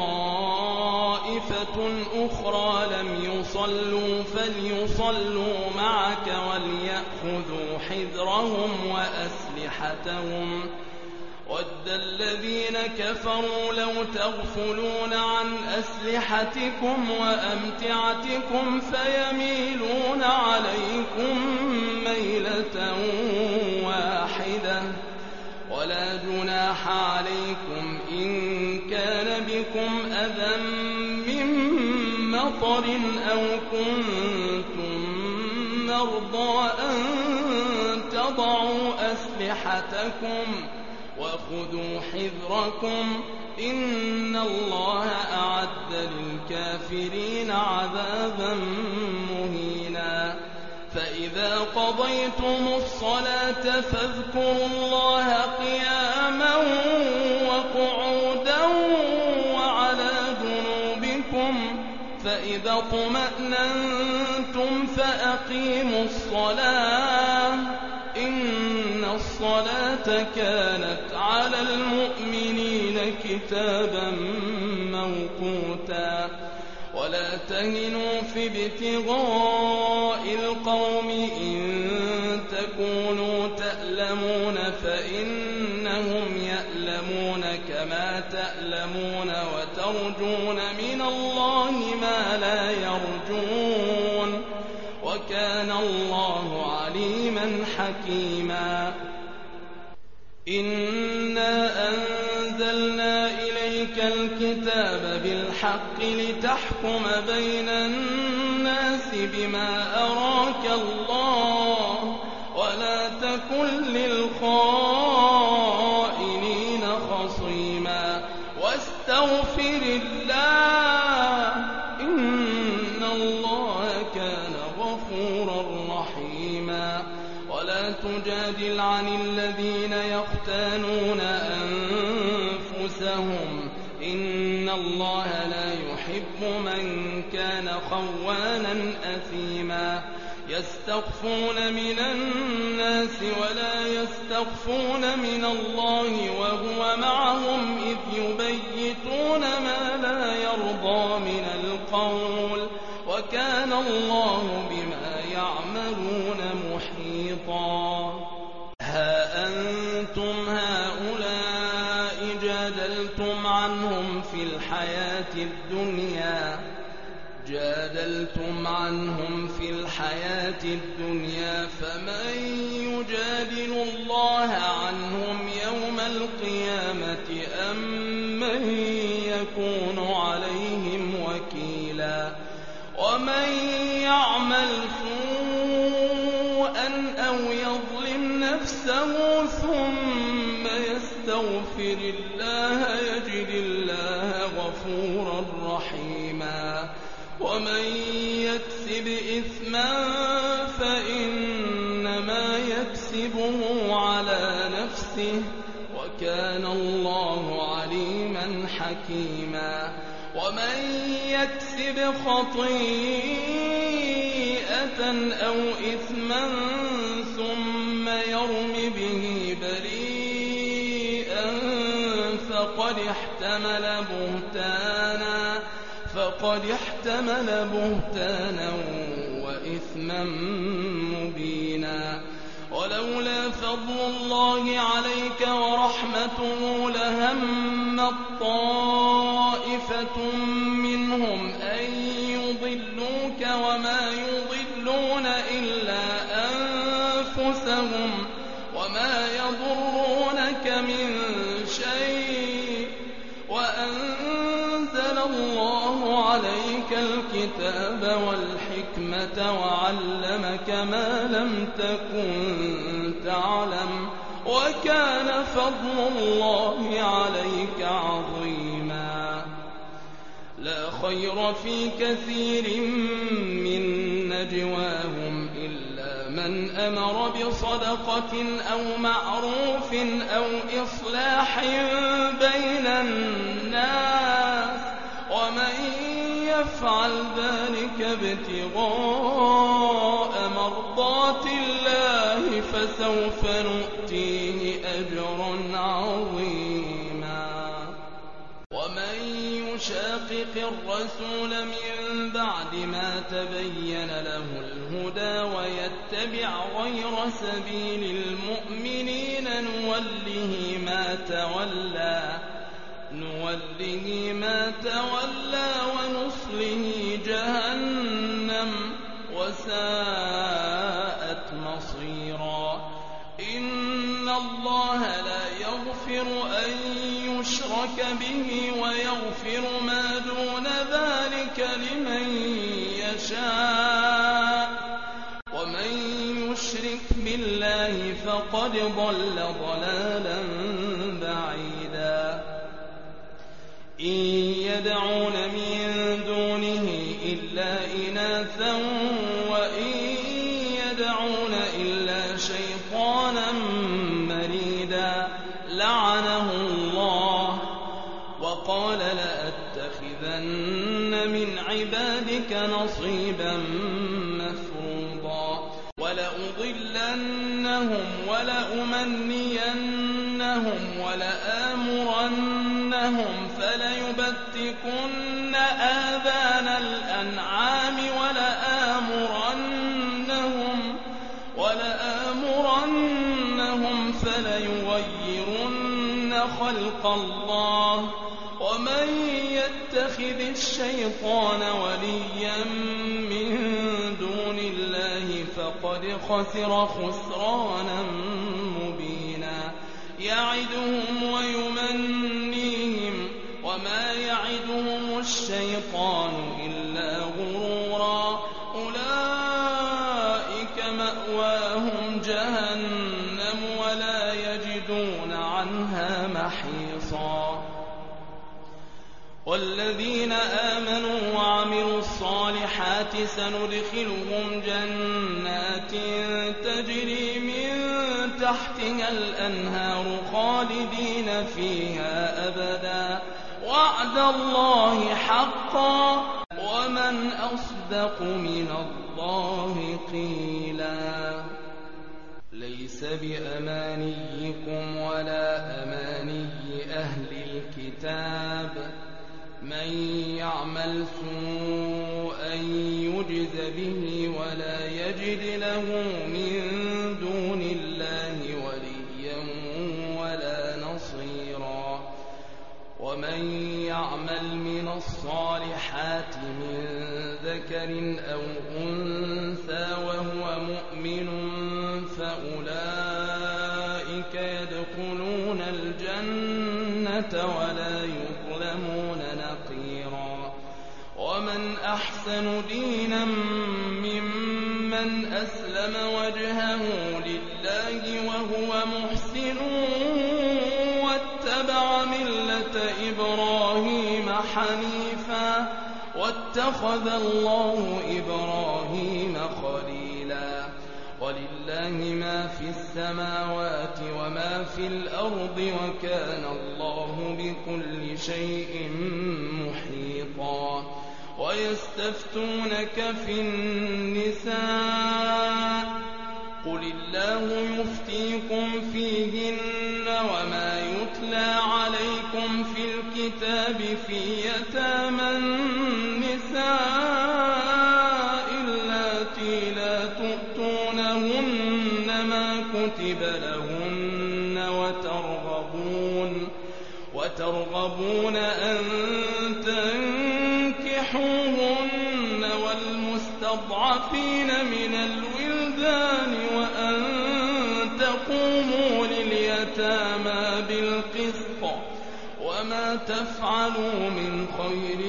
طائفة أخرى لم يصلوا فليصلوا معك وليأخذوا حذرهم وأسلحتهم ود الذين كفروا لو تغفلون عن أسلحتكم وأمتعتكم فيميلون عليكم ميلة واحدة ولا جناح عليكم إن كان بكم أذى من مطر أو كنتم مرضى أن تضعوا أسلحتكم وخذوا حذركم إن الله أعد للكافرين عذابا مهينا. فإذا قضيتم الصلاة فاذكروا الله قياما وقعودا وعلى جنوبكم فإذا اطمأننتم فأقيموا الصلاة إن الصلاة كانت على المؤمنين كتابا موقوتا. ولا تهنوا في ابتغاء القوم إن تكونوا تألمون فإنهم يألمون كما تألمون وترجون من الله ما لا يرجون وكان الله عليما حكيما. إنا أنزلنا بالحق لتحكم بين الناس بما أراك الله ولا تكن للخائنين خصيما واستغفر الله إن الله كان غفورا رحيما ولا تجادل عن الذين يختانون أنفسهم إن الله لا يحب من كان خوانا أثيما يستخفون من الناس ولا يستخفون من الله وهو معهم إذ يبيتون ما لا يرضى من القول وكان الله بما يعملون محيطا ها أنتم هؤلاء جادلتم عنهم في الحياة الدنيا جادلتم عنهم في الحياة الدنيا فمن يجادل الله عنهم يوم القيامة أم من يكون عليهم وكيلا ومن يعمل سوءا أو يظلم نفسه ثم يستغفر الله يجد الله غفورا رحيما ومن يكسب إثما فإنما يكسبه على نفسه وكان الله عليما حكيما ومن يكسب خطيئة أو إثما ثم يرم به بريئا فقد احتمل بهتانا فقد احتمل بهتانا وإثما مبينا ولولا فضل الله عليك ورحمته لهم طائفة منهم أن يضلوك وما يضلون إلا أنفسهم وما يضرونك من شيء وأنزل الله عليك الكتاب والحكمة وعلمك ما لم تكن تعلم وكان فضل الله عليك عظيما لا خير في كثير من نجواهم إلا من أمر بصدقة أو معروف أو إصلاح بين الناس ومن يفعل ذلك ابتغاء مرضات الله فسوف نؤتيه أجرا عظيما ومن يشاقق الرسول من بعد ما تبين له الهدى ويتبع غير سبيل المؤمنين نوله ما تولى نوله ما تولى ونصله جهنم وساءت مصيرا إن الله لا يغفر أن يشرك به ويغفر ما دون ذلك لمن يشاء ومن يشرك بالله فقد ضل ضلالا بعيدا إن يدعون من دونه إلا إناثا وإن يدعون إلا شيطانا مريدا لعنه الله وقال لأتخذن من عبادك نصيبا مفروضا ولأضلنهم ولأمنينهم ولآمرنهم فليبتكن آذان الأنعام ولآمرنهم ولآمرنهم فليغيرن خلق الله ومن يتخذ الشيطان وليا من دون الله فقد خسر خسرانا مبينا يعدهم ويمنيهم وما يعدهم الشيطان الشيطان إلا غرورا أولئك مأواهم جهنم ولا يجدون عنها محيصا والذين آمنوا وعملوا الصالحات سندخلهم جنات تجري من تحتها الأنهار خالدين فيها أبدا وعد الله حقا ومن أصدق من الله قيلا ليس بأمانيكم ولا أماني أهل الكتاب من يعمل سوءا يجز به ولا يجد له من دون الله وليا ولا نصيرا ومن يعمل من الصالحات من ذكر أو أنثى وهو مؤمن فأولئك يدخلون الجنة ولا يظلمون نقيرا ومن أحسن دينا ممن أسلم وجهه لله وهو محسن واتبع ملة إبراهيم حنيفا واتخذ الله إبراهيم خليلا ولله ما في السماوات وما في الأرض وكان الله بكل شيء محيطا ويستفتونك في النساء قل الله يفتيكم فيهن وما يتلى عليكم في الكتاب في يتامى النساء اللاتي لا تؤتونهن ما كتب لهن وترغبون وترغبون أن تنكحوهن والمستضعفين من الولدان وأن تقوموا لليتامى بالقسط وما تفعلوا من خير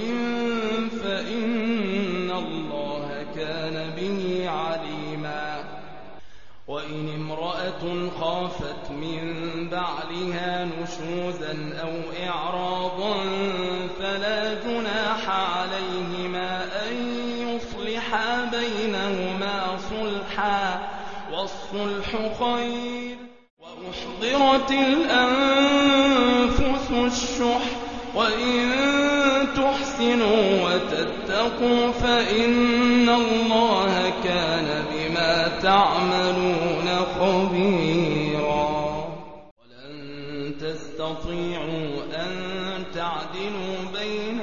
فإن الله كان به عليما وإن امرأة خافت من بعلها نشوزا أو إعراضا فلا جناح عليهما أن يصلحا بينهما صلحا والصلح خير وأحضرت الأنفس الشح وإن تحسنوا وتتقوا فإن الله كان بما تعملون خبيرا ولن تستطيعوا أن تعدلوا بين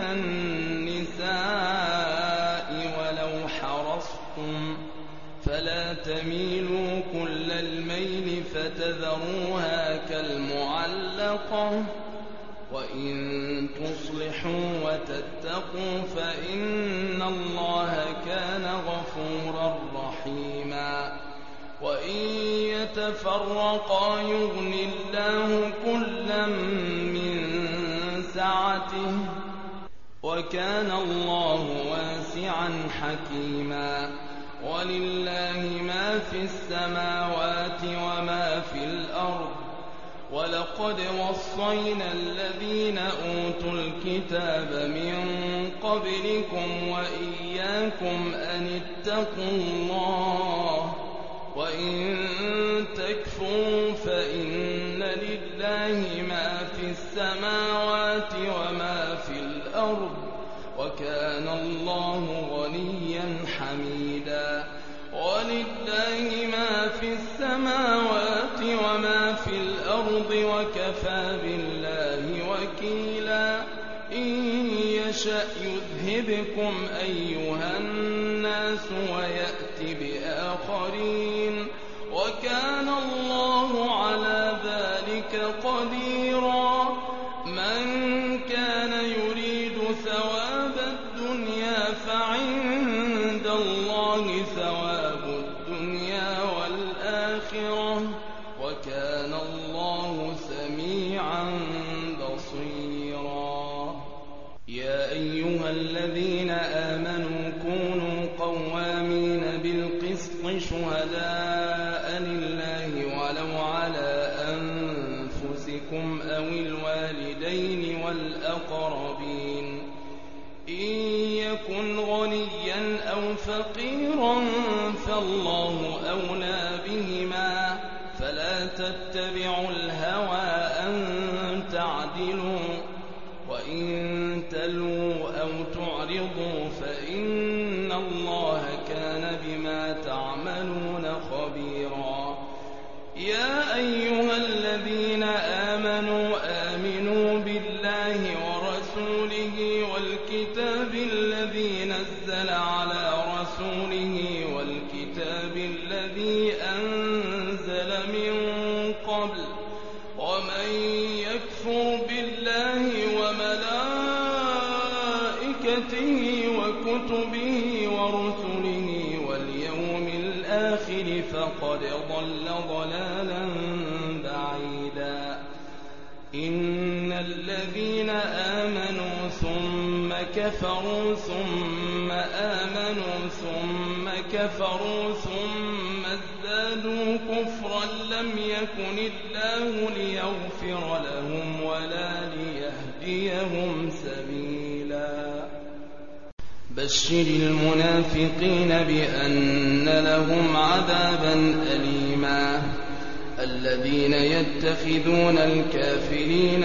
النساء ولو حرصتم فلا تميلوا كل الميل فتذروها كالمعلقة وإن تصلحوا وتتقوا فإن الله كان غفورا رحيما وإن يتفرقا يغن الله كلا من سعته وكان الله واسعا حكيما ولله ما في السماوات وما في الأرض ولقد وصينا الذين أوتوا الكتاب من قبلكم وإياكم أن اتقوا الله وإن تكفروا فإن لله ما في السماوات وما في الأرض وكان الله غنيا حميدا ولله ما في السماوات وما في الأرض وكفى بالله وكيلا إن يشأ يذهبكم أيها الناس ويأت بآخرين وكان الله على ذلك قديرا من كان يريد ثواب الدنيا فعند الله ثواب الدنيا والآخرة وكان الله سميعا بصيرا يا أيها الذين أنفسكم أو الوالدين والأقربين إن يكن غنيا أو فقيرا فالله أولى بهما فلا تتبعوا الهوى أن تعدلوا وإن تلووا أو تعرضوا فإن الله كان بما تعملون خبيرا يا أيها الذين آمنوا آمنوا بالله ورسوله والكتاب الذي نزل على رسوله والكتاب الذي أنزل من قبل ومن يكفر بالله وملائكته وكتبه ورسله واليوم الآخر فقد ضل ضلالا بعيدا إن الذين آمنوا ثم كفروا ثم آمنوا ثم كفروا ثم ازدادوا كفرا لم يكن الله ليغفر لهم ولا ليهديهم سبيلا بشر المنافقين بأن لهم عذابا أليما الذين يتخذون الكافرين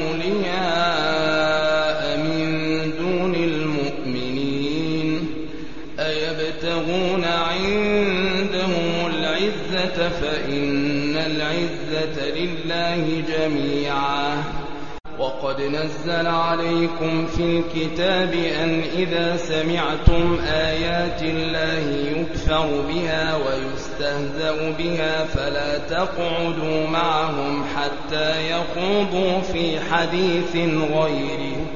أولياء من دون المؤمنين أيبتغون عندهم العزة فإن العزة لله جميعا وقد نزل عليكم في الكتاب أن إذا سمعتم آيات الله يكفر بها ويستهزأ بها فلا تقعدوا معهم حتى يخوضوا في حديث غيره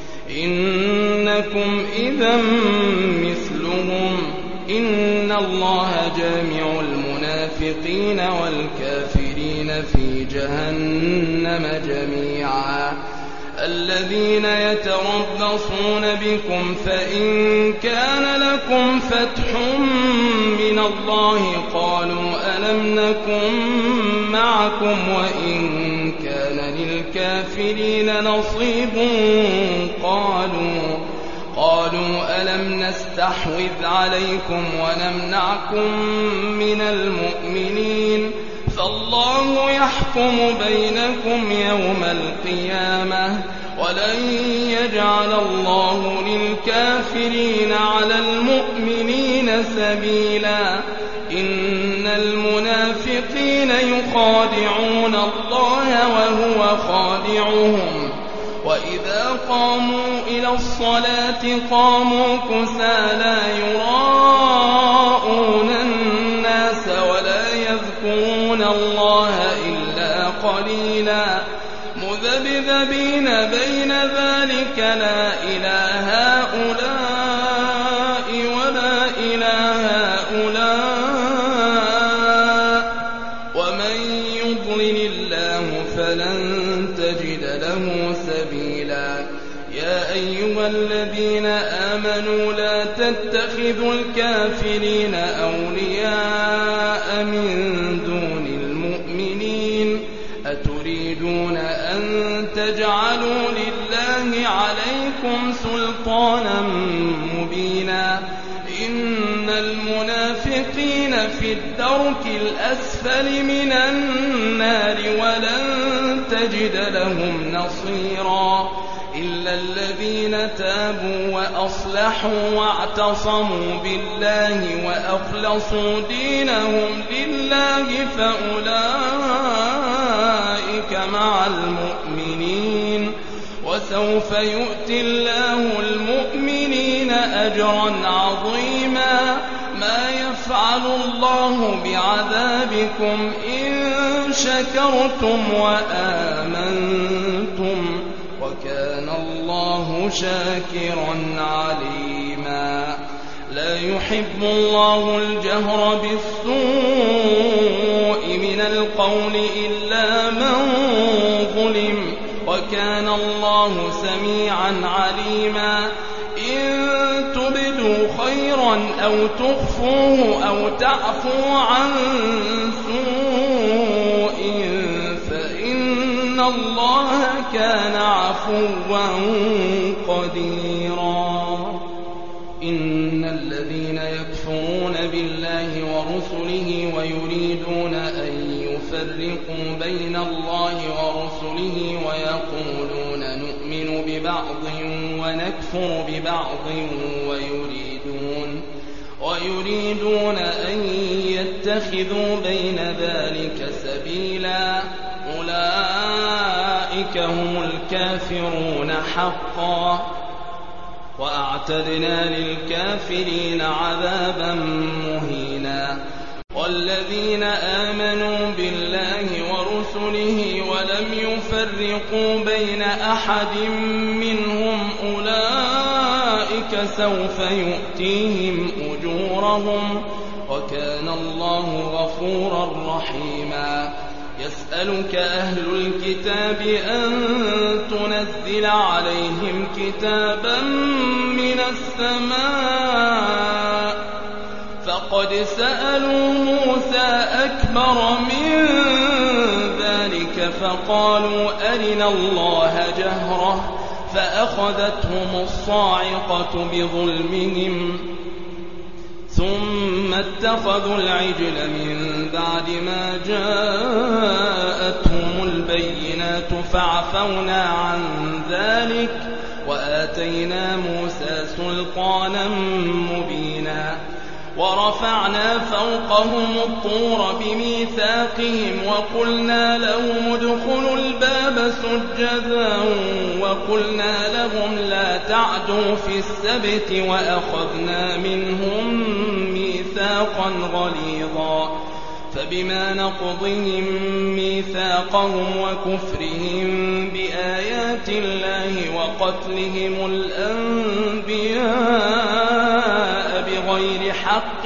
إنكم إذا مثلهم إن الله جامع المنافقين والكافرين في جهنم جميعا الذين يتربصون بكم فإن كان لكم فتح من الله قالوا ألم نكن معكم وإن كان للكافرين نصيب قالوا قالوا ألم نستحوذ عليكم ونمنعكم من المؤمنين فالله يحكم بينكم يوم القيامة ولن يجعل الله للكافرين على المؤمنين سبيلا إن المنافقين يخادعون الله وهو خادعهم وإذا قاموا إلى الصلاة قاموا كسالى يراءون الناس ولا يذكرون الله إلا قليلا مذبذبين بين ذلك لا إلى هؤلاء ولا إلى هؤلاء ومن يضلل الله فلن تجد له سبيلا يا أيها الذين آمنوا لا تتخذوا الكافرين أولياء من دون المؤمنين أتريدون أن تجعلوا لله عليكم سلطانا مبينا إن المنافقين في الدرك الأسفل من النار ولن تجد لهم نصيرا إلا الذين تابوا وأصلحوا واعتصموا بالله وأخلصوا دينهم لله فأولئك مع المؤمنين وسوف يؤتي الله المؤمنين أجرا عظيما ما يفعل الله بعذابكم إن شكرتم وآمنتم وكان الله شاكرا عليما لا يحب الله الجهر بالسوء من القول إلا من ظلم وكان الله سميعا عليما إن تبدوا خيرا أو تخفوه أو تعفو عن سوء فإن الله كان عفوا قديرا إن الذين يكفرون بالله ورسله ويريدون أن يفرقوا بين الله ورسله ويقولون نؤمن ببعض ونكفر ببعض ويريدون ويريدون أن يتخذوا بين ذلك سبيلا أولئك هم الكافرون حقا وأعتدنا للكافرين عذابا مهينا والذين آمنوا بالله ورسله ولم يفرقوا بين أحد منهم أولئك سوف يؤتيهم أجورهم وكان الله غفورا رحيما يسألك أهل الكتاب أن تنزل عليهم كتابا من السماء فقد سألوا موسى أكبر من ذلك فقالوا أرنا الله جهرة فأخذتهم الصاعقة بظلمهم ثم اتخذوا العجل من بعد ما جاءتهم البينات فعفونا عن ذلك وآتينا موسى سلطانا مبينا ورفعنا فوقهم الطور بميثاقهم وقلنا لهم ادخلوا الباب سجدا وقلنا لهم لا تعدوا في السبت وأخذنا منهم ميثاقا غليظا فبما نقضهم ميثاقهم وكفرهم بآيات الله وقتلهم الأنبياء بغير حق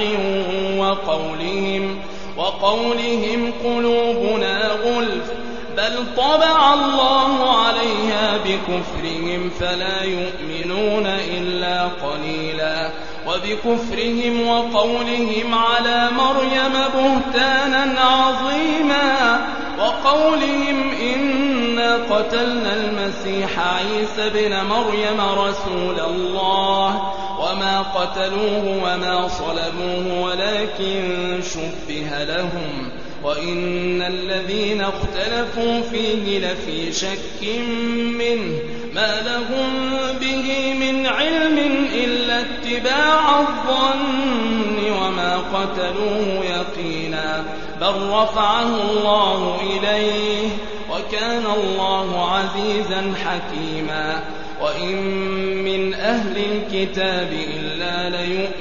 وقولهم, وقولهم قلوبنا غلف بل طبع الله عليها بكفرهم فلا يؤمنون إلا قليلا وبكفرهم وقولهم على مريم بهتانا عظيما وقولهم إنا قتلنا المسيح عيسى بن مريم رسول الله وما قتلوه وما صلبوه ولكن شبه لهم وإن الذين اختلفوا فيه لفي شك منه ما لهم به من علم إلا اتباع الظن وما قتلوه يقينا بل رفعه الله إليه وكان الله عزيزا حكيما وإن من أهل الكتاب إلا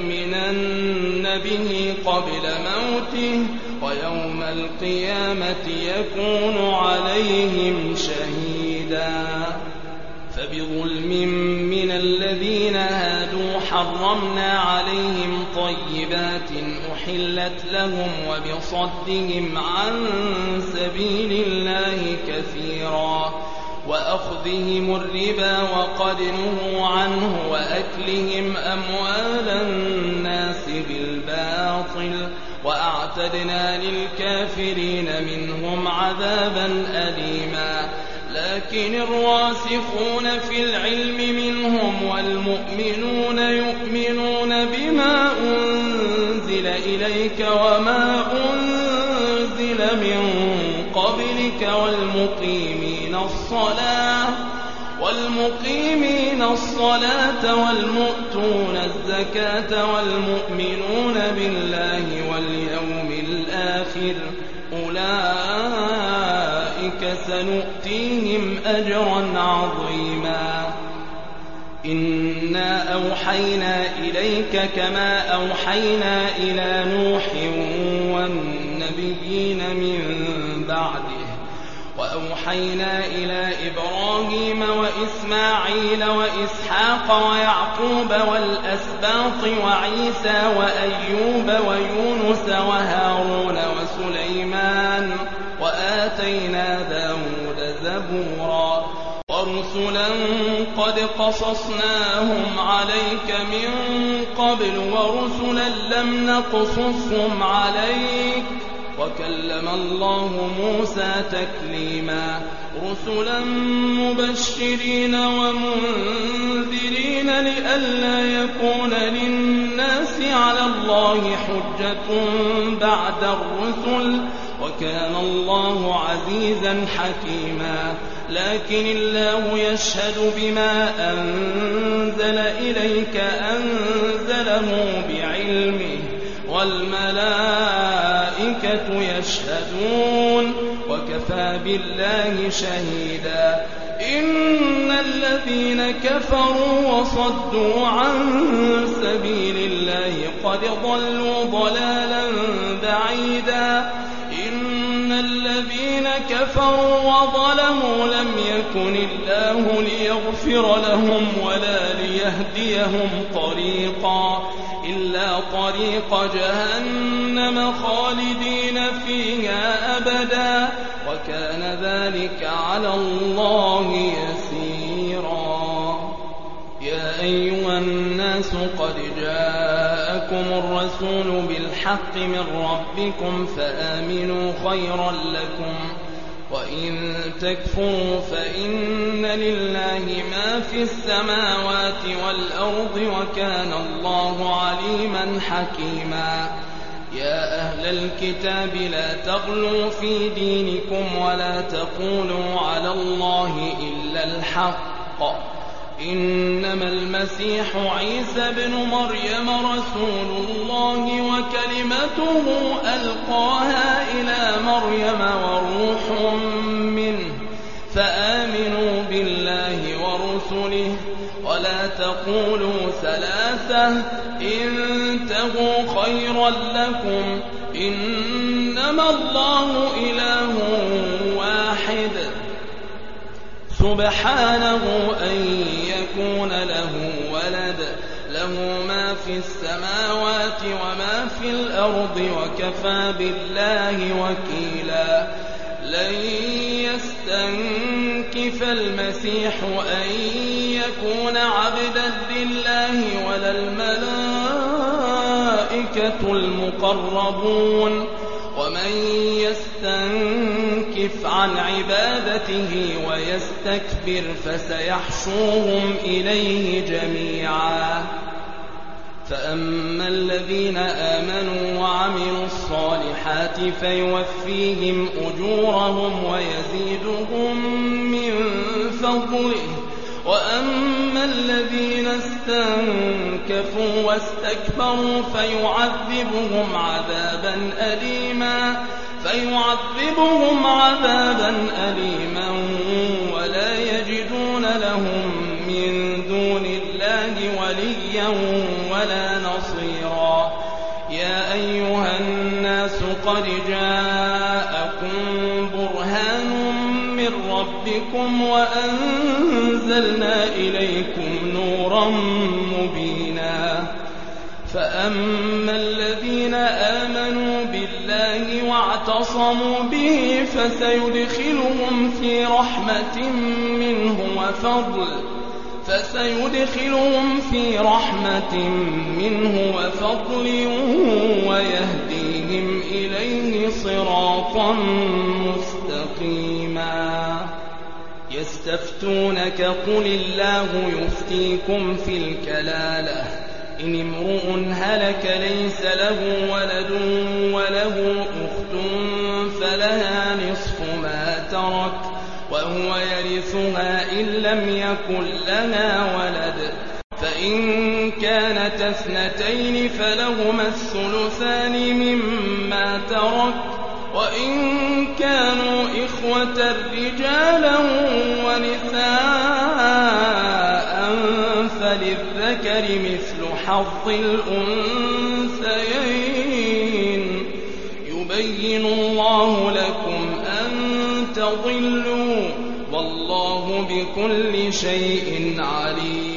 ليؤمنن به قبل موته ويوم القيامة يكون عليهم شهيدا فبظلم من الذين هادوا حرمنا عليهم طيبات أحلت لهم وبصدهم عن سبيل الله كثيرا وأخذهم الربا وقد نهوا عنه وأكلهم أموال الناس بالباطل وأعتدنا للكافرين منهم عذابا أليما لكن الراسخون في العلم منهم والمؤمنون يؤمنون بما أنزل إليك وما أنزل من قبلك والمقيمين الصلاة والمقيمين الصلاة والمؤتون الزكاة والمؤمنون بالله واليوم الآخر أولئك سنؤتيهم أجرا عظيما إنا أوحينا إليك كما أوحينا إلى نوح والنبيين من بعده وأوحينا إلى إبراهيم وإسماعيل وإسحاق ويعقوب والأسباط وعيسى وأيوب ويونس وهارون وسليمان وآتينا داود زبورا ورسلا قد قصصناهم عليك من قبل ورسلا لم نقصصهم عليك وكلم الله موسى تكليما رسلا مبشرين ومنذرين لئلا يكون للناس على الله حجة بعد الرسل وكان الله عزيزا حكيما لكن الله يشهد بما أنزل إليك أنزله بعلمه والملائكة يشهدون وكفى بالله شهيدا إن الذين كفروا وصدوا عن سبيل الله قد ضلوا ضلالا بعيدا إن الذين كفروا وظلموا لم يكن الله ليغفر لهم ولا ليهديهم طريقا إلا طريق جهنم خالدين فيها أبدا وكان ذلك على الله يسيرا يا أيها الناس قد جاءكم الرسول بالحق من ربكم فآمنوا خيرا لكم وإن تكفروا فإن لله ما في السماوات والأرض وكان الله عليما حكيما يا أهل الكتاب لا تغلوا في دينكم ولا تقولوا على الله إلا الحق إنما المسيح عيسى بن مريم رسول الله وكلمته ألقاها إلى مريم وروح منه فآمنوا بالله ورسله ولا تقولوا ثلاثة انتهوا خيرا لكم إنما الله إله واحد سبحانه أن يكون له ولد له ما في السماوات وما في الأرض وكفى بالله وكيلا لن يستنكف المسيح أن يكون عبدا لله ولا الملائكة المقربون ومن يستنكف عن عبادته ويستكبر فسيحشرهم إليه جميعا فأما الذين آمنوا وعملوا الصالحات فيوفيهم أجورهم ويزيدهم من فضله وأما الذين استنكفوا واستكبروا فيعذبهم عذابا أليما فيعذبهم عذابا أليما ولا يجدون لهم من دون الله وليا ولا نصيرا يا أيها الناس قد جاءكم برهان من ربكم وأنزلنا إليكم نورا مبينا فأما الذين آمنوا بالله واعتصموا به فسيدخلهم في رحمة منه وفضل فسيدخلهم في رحمة منه وفضل ويهديهم إليه صراطا مستقيما يستفتونك قل الله يفتيكم في الكلالة إن امرؤ هلك ليس له ولد وله أخت فلها نصف ما ترك وهو يرثها إن لم يكن لها ولد فإن كانت اثنتين فلهما الثلثان مما ترك وإن كانوا إخوة رجالا ونساء فللذكر مثل حظ الأنثيين يبين الله لكم أن تضلوا والله بكل شيء عليم